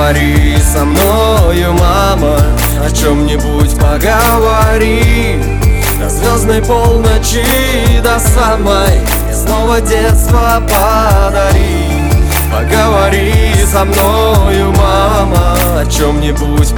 Поговори со мною, мама, о чем-нибудь поговори. До звездной полночи, до самой, и снова детство подари. Поговори со мною, мама, о чем-нибудь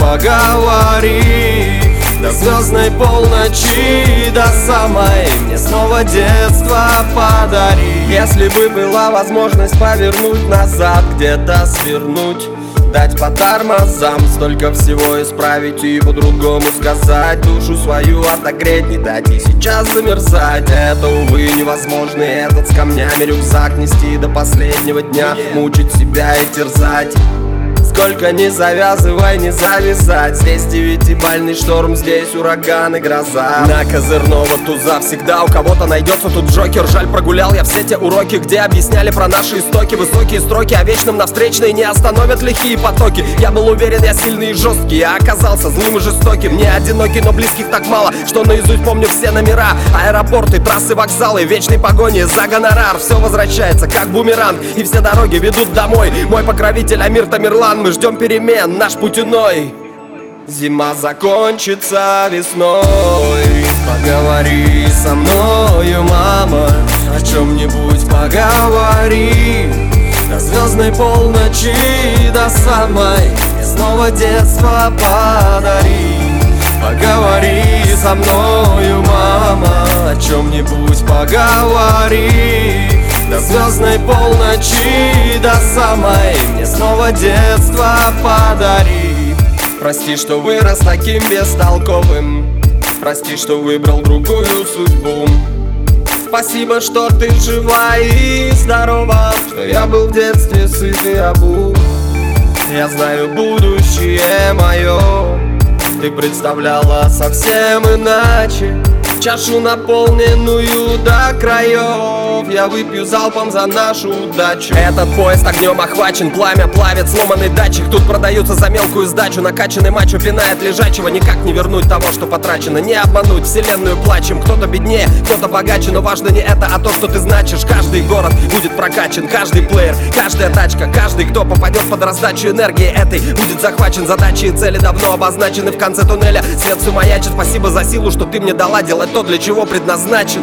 поговори. До звездной полночи, до самой, мне снова детство подари. Если бы была возможность повернуть назад, где-то свернуть, дать по тормозам, столько всего исправить и по-другому сказать. Душу свою отогреть, не дать ей сейчас замерзать. Это, увы, невозможно, этот с камнями рюкзак нести до последнего дня, мучить себя и терзать. Сколько не завязывай, не завязать. Здесь 9-бальный шторм, здесь ураган и гроза. На козырного туза всегда у кого-то найдется тут Джокер. Жаль, прогулял я все те уроки, где объясняли про наши истоки. Высокие строки о вечном на встречной не остановят лихие потоки. Я был уверен, я сильный и жесткий, а оказался злым и жестоким. Не одинокий, но близких так мало, что наизусть помню все номера. Аэропорты, трассы, вокзалы, вечной погони за гонорар. Все возвращается, как бумеранг, и все дороги ведут домой. Мой покровитель Амир Тамерлан, мы ждем перемен, наш путь иной. Зима закончится весной. Поговори со мною, мама, о чем-нибудь поговори. До звездной полночи, до самой, и снова детство подари. Поговори со мною, мама, о чем-нибудь поговори. До звездной полночи, до самой, мне снова детство подари. Прости, что вырос таким бестолковым, прости, что выбрал другую судьбу. Спасибо, что ты жива и здорова, что я был в детстве сыт и обут. Я знаю будущее мое, ты представляла совсем иначе. Чашу, наполненную до краев, я выпью залпом за нашу удачу. Этот поезд огнем охвачен, пламя плавит сломанный датчик. Тут продаются за мелкую сдачу, накачанный мачо пинает лежачего. Никак не вернуть того, что потрачено, не обмануть вселенную плачем. Кто-то беднее, кто-то богаче, но важно не это, а то, что ты значишь. Каждый город будет прокачан, каждый плеер, каждая тачка, каждый, кто попадет под раздачу энергии этой, будет захвачен. Задачи и цели давно обозначены, в конце туннеля свет все маячит. Спасибо за силу, что ты мне дала делать то, для чего предназначен.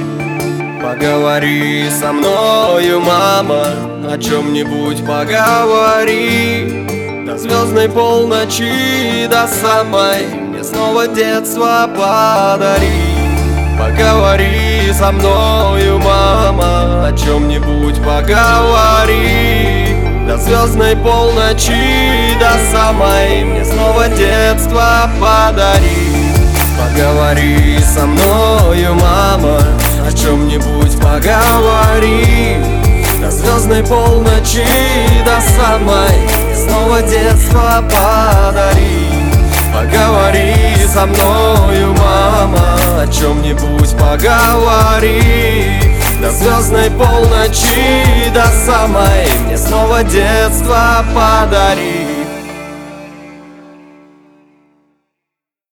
Поговори со мною, мама, о чем-нибудь поговори. До звездной полночи, до самой, мне снова детство подари. Поговори со мною, мама, о чем-нибудь поговори. До звездной полночи, до самой, мне снова детство подари. Поговори со мною, мама, о чем-нибудь поговори. До звездной полночи, до самой, и снова детство подари. Поговори со мною, мама, о чем-нибудь поговори. До звездной полночи, до самой, мне снова детство подари.